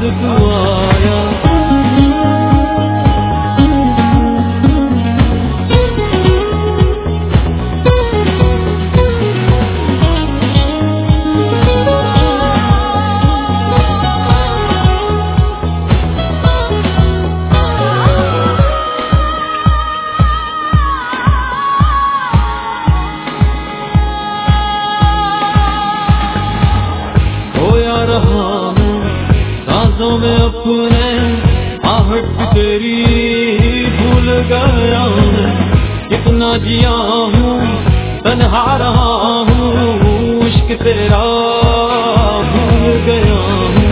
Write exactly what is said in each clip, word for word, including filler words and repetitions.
तू आया। सांसों में अपने आहट तेरी भूल गया हूँ, कितना जिया हूँ तन्हा रहा हूँ, इश्क तेरा भूल गया हूँ।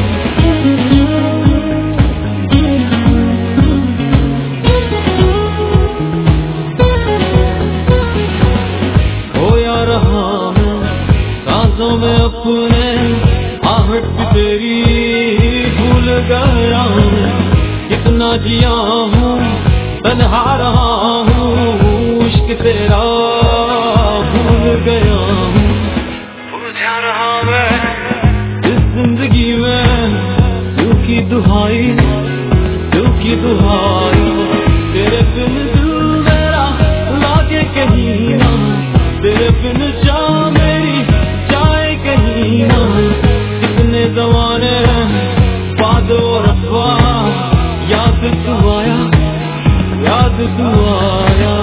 खोया रहा हूँ सांसों में अपने आहट तेरी भूल गया हूँ, कितना जिया हूँ तन्हा रहा हूँ, इश्क तेरा भूल गया हूँ। बुझा रहा मैं इस जिंदगी में दिल की दुहाई, दिल की दुहाई, तेरे बिन दिल मेरा लागे कहीं ना, तेरे बिन चाह मेरी जाए कहीं ना। कितने जमाने बाद और अफवाह, याद तू आया, याद तू आया।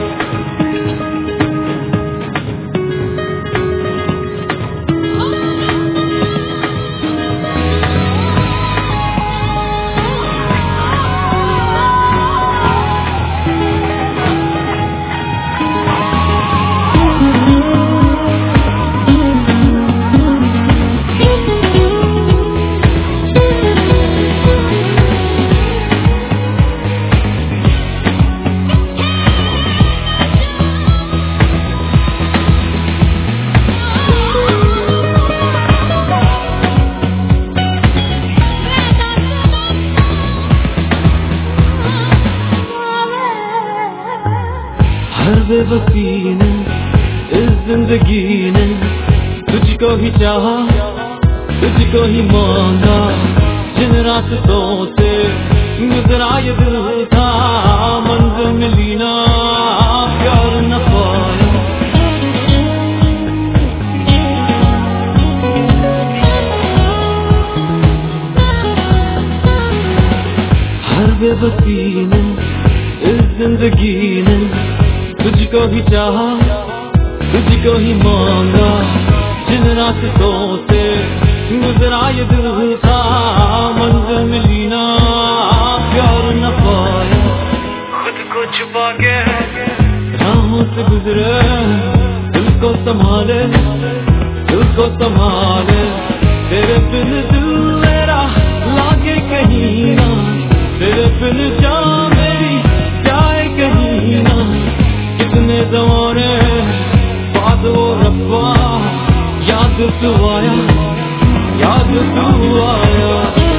हर बेबसी ने इस जिंदगी ने तुझको ही चाहा, तुझको ही मांगा, जिन रास्तों से गुजरा ये दिल था, मंजिल मिली ना प्यार न पाया। हर बेबसी ने इस जिंदगी ने तुझको ही चाहा, तुझको ही मांगा, जिन रास्तों से गुजरा ये दिल था, मंजिल मिली ना प्यार न पाया। खुद को छुपा के राहों से गुजरे, दिल को संभाले, दिल को संभाले, तेरे बिन दिल मेरा लागे कहीं ना, तेरे बिन जान मेरी जाए कहीं ना। कितने जमाने बाद वो रब्बा, याद तू आया, याद तू आया।